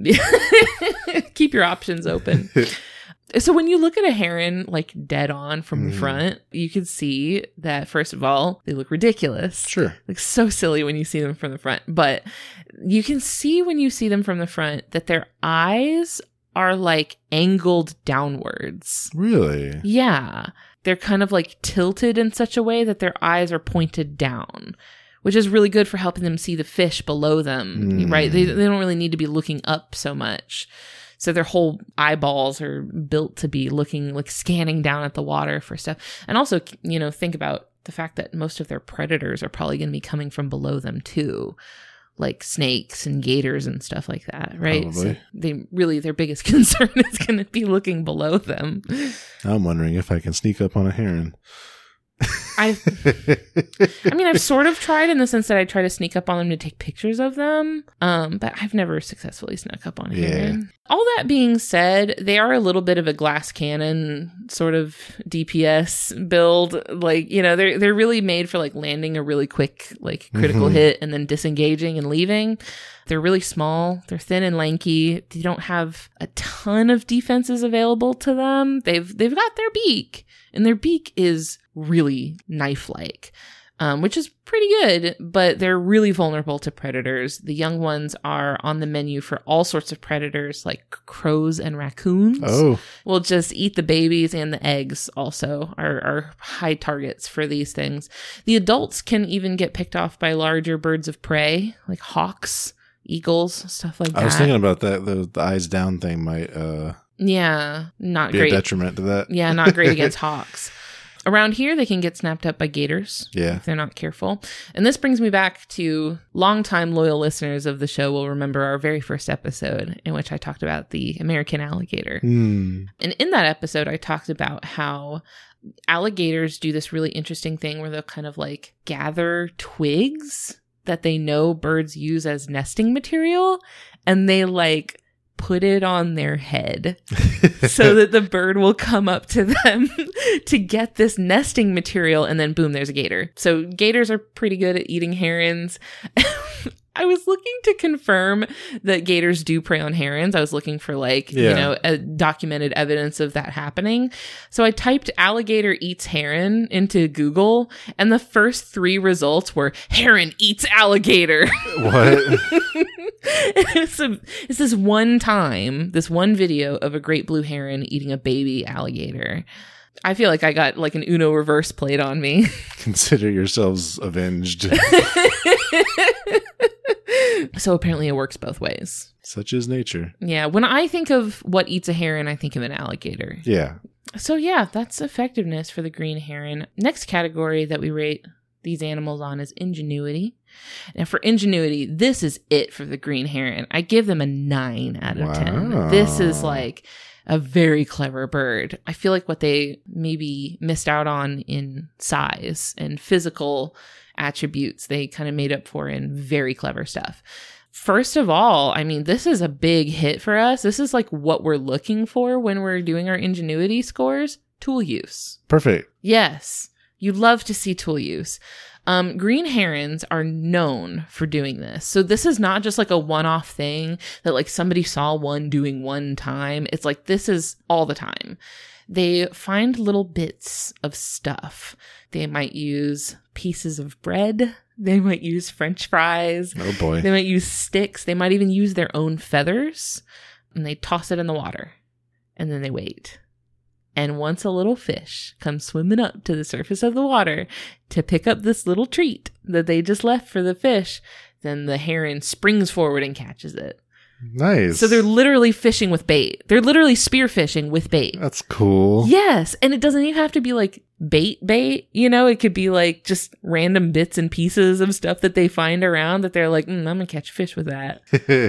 Keep your options open. So when you look at a heron like dead on from the front, you can see that, first of all, they look ridiculous.
Sure.
Like so silly when you see them from the front. But you can see when you see them from the front that their eyes are like angled downwards.
Really?
Yeah. They're kind of like tilted in such a way that their eyes are pointed down, which is really good for helping them see the fish below them, right? They don't really need to be looking up so much. So their whole eyeballs are built to be looking like scanning down at the water for stuff. And also, think about the fact that most of their predators are probably going to be coming from below them too, like snakes and gators and stuff like that, right?
Probably.
So their biggest concern is going to be looking below them.
I'm wondering if I can sneak up on a heron.
I've sort of tried, in the sense that I try to sneak up on them to take pictures of them, but I've never successfully snuck up on a heron. All that being said, they are a little bit of a glass cannon sort of DPS build. Like, they're really made for like landing a really quick, like critical hit and then disengaging and leaving. They're really small. They're thin and lanky. They don't have a ton of defenses available to them. They've got their beak, and their beak is really knife-like, which is pretty good, but they're really vulnerable to predators. The young ones are on the menu for all sorts of predators, like crows and raccoons.
Oh.
Will just eat the babies, and the eggs also are high targets for these things. The adults can even get picked off by larger birds of prey, like hawks, eagles, stuff like that.
I was thinking about that. The eyes down thing might
not
be
great.
a detriment to that.
Yeah, not great against hawks. Around here, they can get snapped up by gators if they're not careful. And this brings me back to longtime loyal listeners of the show will remember our very first episode in which I talked about the American alligator. And in that episode, I talked about how alligators do this really interesting thing where they'll kind of like gather twigs that they know birds use as nesting material, and they like put it on their head so that the bird will come up to them to get this nesting material, and then boom, there's a gator. So gators are pretty good at eating herons. I was looking to confirm that gators do prey on herons. I was looking for a documented evidence of that happening. So I typed alligator eats heron into Google, and the first 3 results were heron eats alligator.
What?
It's this one video of a great blue heron eating a baby alligator. I feel like I got like an Uno reverse played on me.
Consider yourselves avenged.
So apparently it works both ways.
Such is nature.
Yeah. When I think of what eats a heron, I think of an alligator.
Yeah.
So yeah, that's effectiveness for the green heron. Next category that we rate these animals on is ingenuity. Now for ingenuity, this is it for the green heron. I give them a 9 out of 10.
Wow.
This is like a very clever bird. I feel like what they maybe missed out on in size and physical attributes, they kind of made up for in very clever stuff. First of all, I mean, this is a big hit for us. This is like what we're looking for when we're doing our ingenuity scores. Tool use.
Perfect.
Yes. You love to see tool use. Green herons are known for doing this. So this is not just like a one-off thing that like somebody saw one doing one time. It's like this is all the time. They find little bits of stuff. They might use pieces of bread. They might use French fries.
Oh boy.
They might use sticks. They might even use their own feathers. And they toss it in the water. And then they wait. And once a little fish comes swimming up to the surface of the water to pick up this little treat that they just left for the fish, then the heron springs forward and catches it.
Nice.
So they're literally fishing with bait. They're literally spearfishing with bait.
That's cool.
Yes. And it doesn't even have to be like bait, you know, it could be like just random bits and pieces of stuff that they find around that they're like, I'm going to catch a fish with that.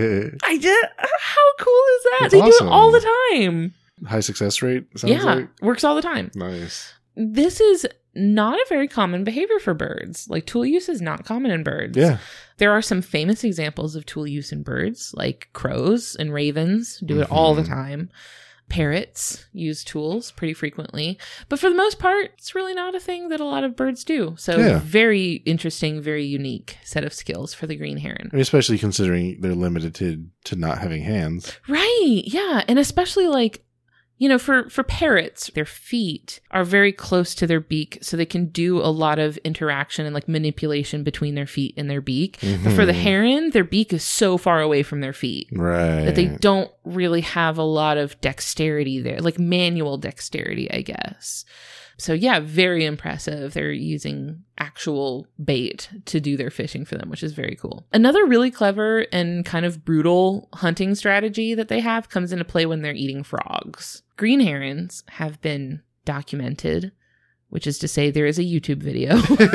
How cool is that?
That's
they
awesome.
do it all the time.
High success rate, sounds like.
Works all the time.
Nice.
This is not a very common behavior for birds. Like tool use is not common in birds.
Yeah.
There are some famous examples of tool use in birds, like crows and ravens do it all the time. Parrots use tools pretty frequently. But for the most part, it's really not a thing that a lot of birds do. So very interesting, very unique set of skills for the green heron.
I mean, especially considering they're limited to not having hands.
Right. Yeah. And especially like, you know, for parrots, their feet are very close to their beak, so they can do a lot of interaction and like manipulation between their feet and their beak. But for the heron, their beak is so far away from their feet.
Right.
That they don't really have a lot of dexterity there, like manual dexterity, I guess. So yeah, very impressive. They're using actual bait to do their fishing for them, which is very cool. Another really clever and kind of brutal hunting strategy that they have comes into play when they're eating frogs. Green herons have been documented, which is to say there is a YouTube video,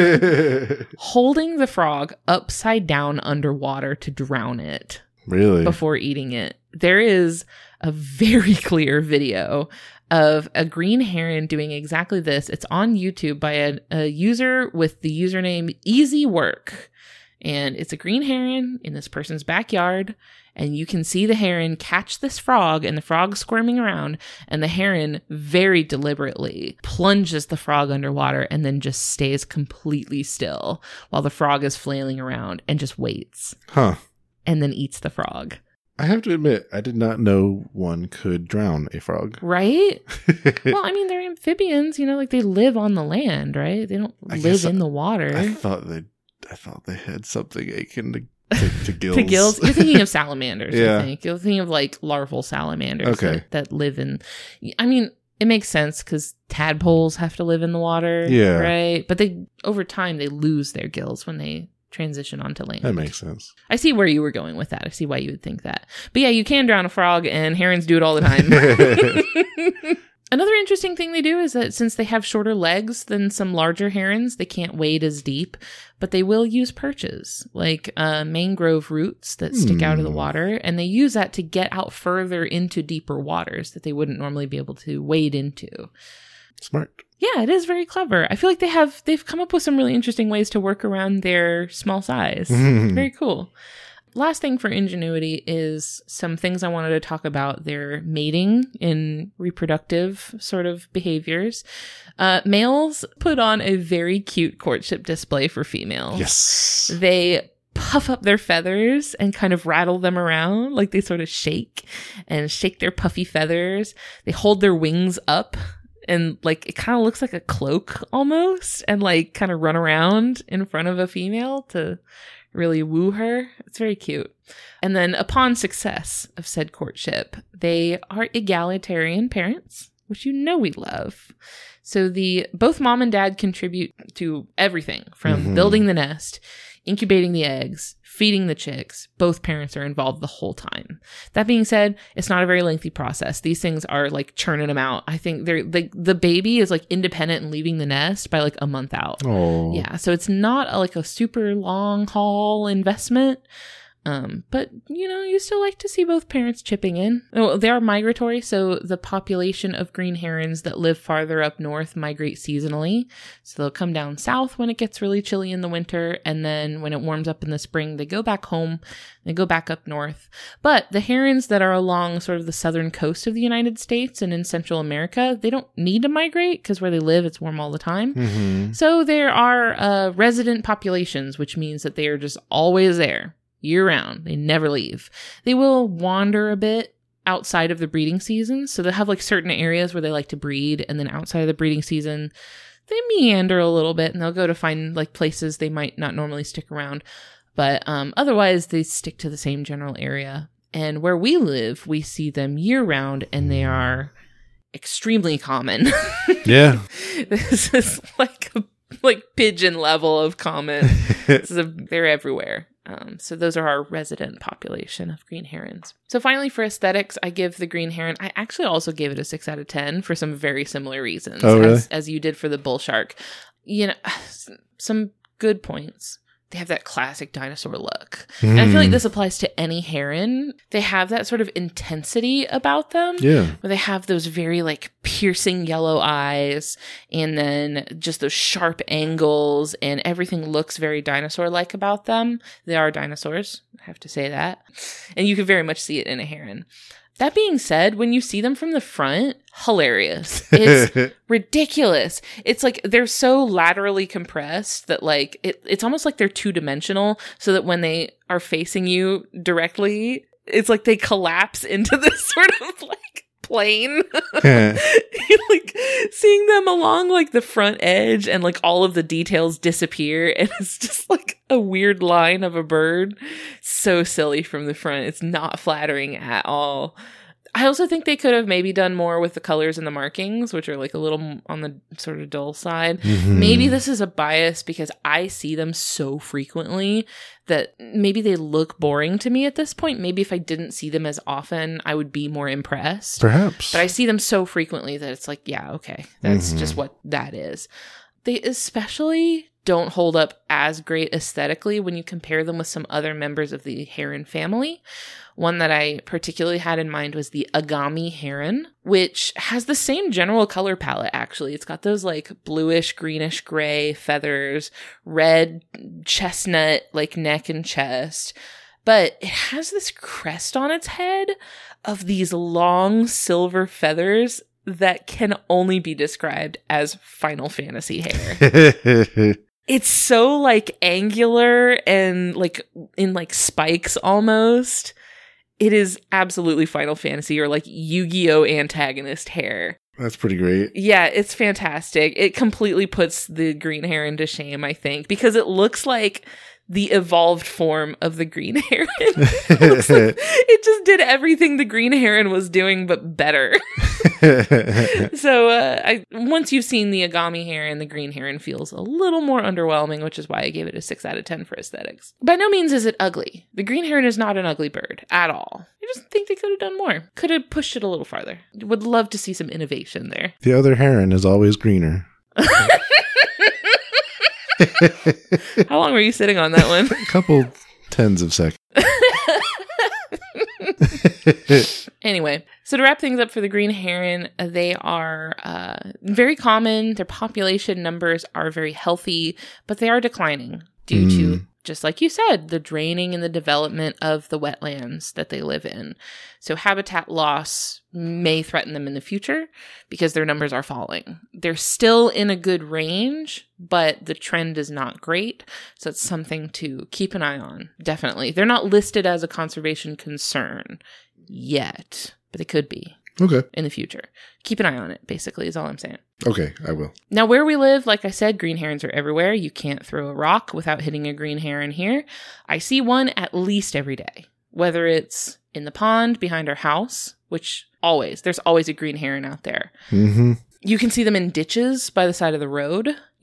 holding the frog upside down underwater to drown it.
Really?
Before eating it. There is a very clear video of a green heron doing exactly this. It's on YouTube by a user with the username Easy Work. And it's a green heron in this person's backyard. And you can see the heron catch this frog and the frog squirming around. And the heron very deliberately plunges the frog underwater and then just stays completely still while the frog is flailing around and just waits.
Huh.
And then eats the frog.
I have to admit, I did not know one could drown a frog.
Right? Well, I mean, they're amphibians, you know, like they live on the land, right? They don't live in the water.
I thought they had something akin to gills.
To gills? You're thinking of salamanders,
Yeah.
I think. You're thinking of like larval salamanders
Okay.
that live in... I mean, it makes sense because tadpoles have to live in the water,
Yeah.
right? But they over time, they lose their gills when they transition onto land.
That makes sense.
I see where you were going with that. I see why you would think that. But yeah, you can drown a frog, and herons do it all the time. Another interesting thing they do is that since they have shorter legs than some larger herons, they can't wade as deep, but they will use perches, like mangrove roots that stick out of the water, and they use that to get out further into deeper waters that they wouldn't normally be able to wade into.
Smart.
Yeah, it is very clever. I feel like they've come up with some really interesting ways to work around their small size. Very cool. Last thing for ingenuity is some things I wanted to talk about. Their mating and reproductive sort of behaviors. Males put on a very cute courtship display for females.
Yes.
They puff up their feathers and kind of rattle them around, like they sort of shake their puffy feathers. They hold their wings up and like it kind of looks like a cloak almost, and like kind of run around in front of a female to really woo her. It's very cute. And then upon success of said courtship, they are egalitarian parents, which you know we love. So both mom and dad contribute to everything from building the nest, incubating the eggs, feeding the chicks. Both parents are involved the whole time. That being said, it's not a very lengthy process. These things are like churning them out. I think they're like the baby is like independent and leaving the nest by like a month out.
Oh,
Yeah, so it's not like a super long haul investment. But you still like to see both parents chipping in. Oh, they are migratory, so the population of green herons that live farther up north migrate seasonally. So they'll come down south when it gets really chilly in the winter, and then when it warms up in the spring, they go back home, they go back up north. But the herons that are along sort of the southern coast of the United States and in Central America, they don't need to migrate because where they live, it's warm all the time. So there are resident populations, which means that they are just always there. Year-round. They never leave. They will wander a bit outside of the breeding season. So they'll have like certain areas where they like to breed. And then outside of the breeding season, they meander a little bit and they'll go to find like places they might not normally stick around. But otherwise, they stick to the same general area. And where we live, we see them year-round and they are extremely common.
Yeah.
This is like pigeon level of common. They're everywhere. So those are our resident population of green herons. So finally, for aesthetics, I give the green heron, I actually also gave it a 6 out of 10 for some very similar reasons.
Oh, really?
As you did for the bull shark. Some good points. They have that classic dinosaur look. And I feel like this applies to any heron. They have that sort of intensity about them.
Yeah.
Where they have those very like piercing yellow eyes and then just those sharp angles and everything looks very dinosaur-like about them. They are dinosaurs. I have to say that. And you can very much see it in a heron. That being said, when you see them from the front, hilarious. It's ridiculous. It's like they're so laterally compressed that like it's almost like they're two-dimensional so that when they are facing you directly, it's like they collapse into this sort of like plane. Like seeing them along like the front edge and like all of the details disappear and it's just like a weird line of a bird. So silly from the front. It's not flattering at all. I also think they could have maybe done more with the colors and the markings, which are like a little on the sort of dull side. Maybe this is a bias because I see them so frequently that maybe they look boring to me at this point. Maybe if I didn't see them as often, I would be more impressed.
Perhaps.
But I see them so frequently that it's like, yeah, okay, that's just what that is. They especially don't hold up as great aesthetically when you compare them with some other members of the heron family. One that I particularly had in mind was the Agami heron, which has the same general color palette, actually. It's got those like bluish, greenish, gray feathers, red chestnut, like neck and chest. But it has this crest on its head of these long silver feathers that can only be described as Final Fantasy hair. It's so like angular and like in like spikes almost. It is absolutely Final Fantasy or like Yu-Gi-Oh! Antagonist hair.
That's pretty great. Yeah,
it's fantastic. It completely puts the green heron to shame, I think, because it looks like the evolved form of the green heron. It looks like it just did everything the green heron was doing, but better. So once you've seen the Agami heron, the green heron feels a little more underwhelming, which is why I gave it a 6 out of 10 for aesthetics. By no means is it ugly. The green heron is not an ugly bird at all. I just think they could have done more. Could have pushed it a little farther. Would love to see some innovation there.
The other heron is always greener.
How long were you sitting on that one?
A couple tens of seconds.
Anyway, so to wrap things up for the green heron, they are very common. Their population numbers are very healthy, but they are declining due to, just like you said, the draining and the development of the wetlands that they live in. So habitat loss may threaten them in the future because their numbers are falling. They're still in a good range, but the trend is not great. So it's something to keep an eye on, definitely. They're not listed as a conservation concern yet, but they could be.
Okay.
In the future. Keep an eye on it, basically, is all I'm saying.
Okay, I will.
Now, where we live, like I said, green herons are everywhere. You can't throw a rock without hitting a green heron here. I see one at least every day, whether it's in the pond behind our house, which there's always a green heron out there.
Mm-hmm.
You can see them in ditches by the side of the road.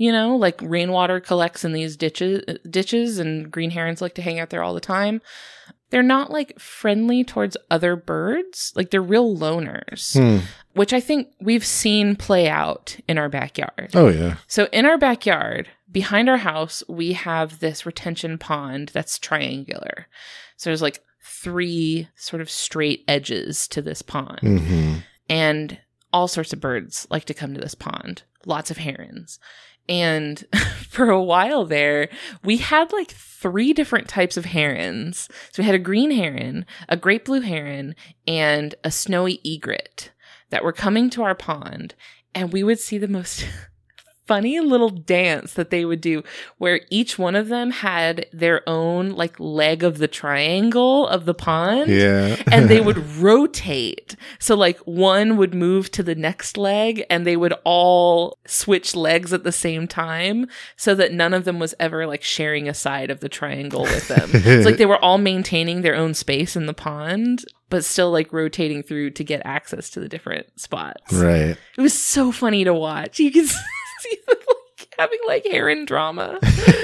You know, like rainwater collects in these ditches and green herons like to hang out there all the time. They're not like friendly towards other birds. Like they're real loners, which I think we've seen play out in our backyard.
Oh, yeah.
So in our backyard, behind our house, we have this retention pond that's triangular. So there's like 3 sort of straight edges to this pond.
Mm-hmm.
And all sorts of birds like to come to this pond. Lots of herons. And for a while there, we had like 3 different types of herons. So we had a green heron, a great blue heron, and a snowy egret that were coming to our pond. And we would see the most funny little dance that they would do where each one of them had their own like leg of the triangle of the pond.
Yeah.
And they would rotate. So like one would move to the next leg and they would all switch legs at the same time so that none of them was ever like sharing a side of the triangle with them. It's like they were all maintaining their own space in the pond, but still like rotating through to get access to the different spots.
Right.
It was so funny to watch. You could see them like having like heron drama.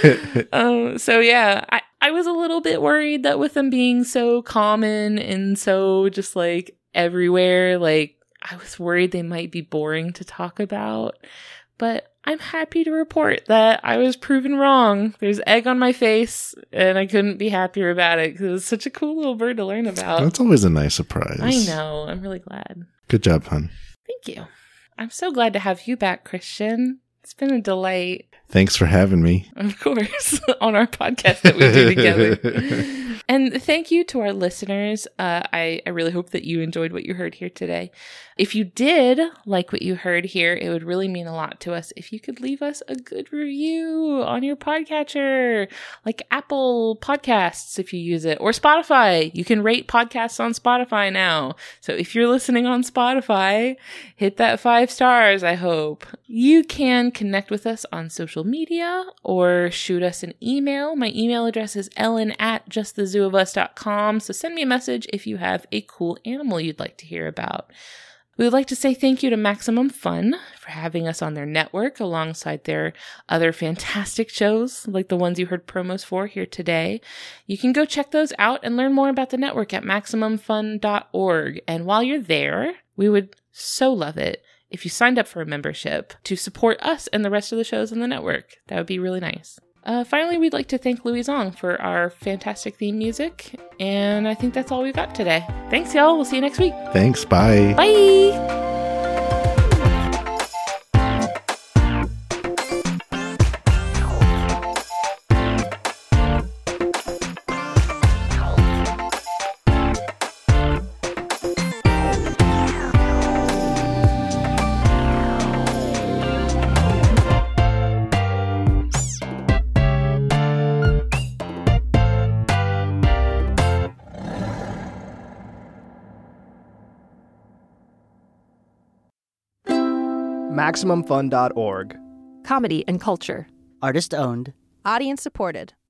So yeah, I was a little bit worried that with them being so common and so just like everywhere, like I was worried they might be boring to talk about. But I'm happy to report that I was proven wrong. There's egg on my face, and I couldn't be happier about it because it was such a cool little bird to learn about.
That's always a nice surprise.
I know. I'm really glad.
Good job, hon.
Thank you. I'm so glad to have you back, Christian. It's been a delight.
Thanks for having me.
Of course, on our podcast that we do together. And thank you to our listeners. I really hope that you enjoyed what you heard here today. If you did like what you heard here, it would really mean a lot to us if you could leave us a good review on your podcatcher, like Apple Podcasts if you use it, or Spotify. You can rate podcasts on Spotify now. So if you're listening on Spotify, hit that 5 stars, I hope. You can connect with us on social media or shoot us an email. My email address is ellen@justthezooofus.com. So send me a message if you have a cool animal you'd like to hear about. We would like to say thank you to Maximum Fun for having us on their network alongside their other fantastic shows like the ones you heard promos for here today. You can go check those out and learn more about the network at MaximumFun.org. And while you're there, we would so love it if you signed up for a membership to support us and the rest of the shows on the network. That would be really nice. Finally, we'd like to thank Louis Zong for our fantastic theme music. And I think that's all we've got today. Thanks, y'all. We'll see you next week.
Thanks. Bye.
Bye.
MaximumFun.org.
Comedy and culture.
Artist owned.
Audience supported.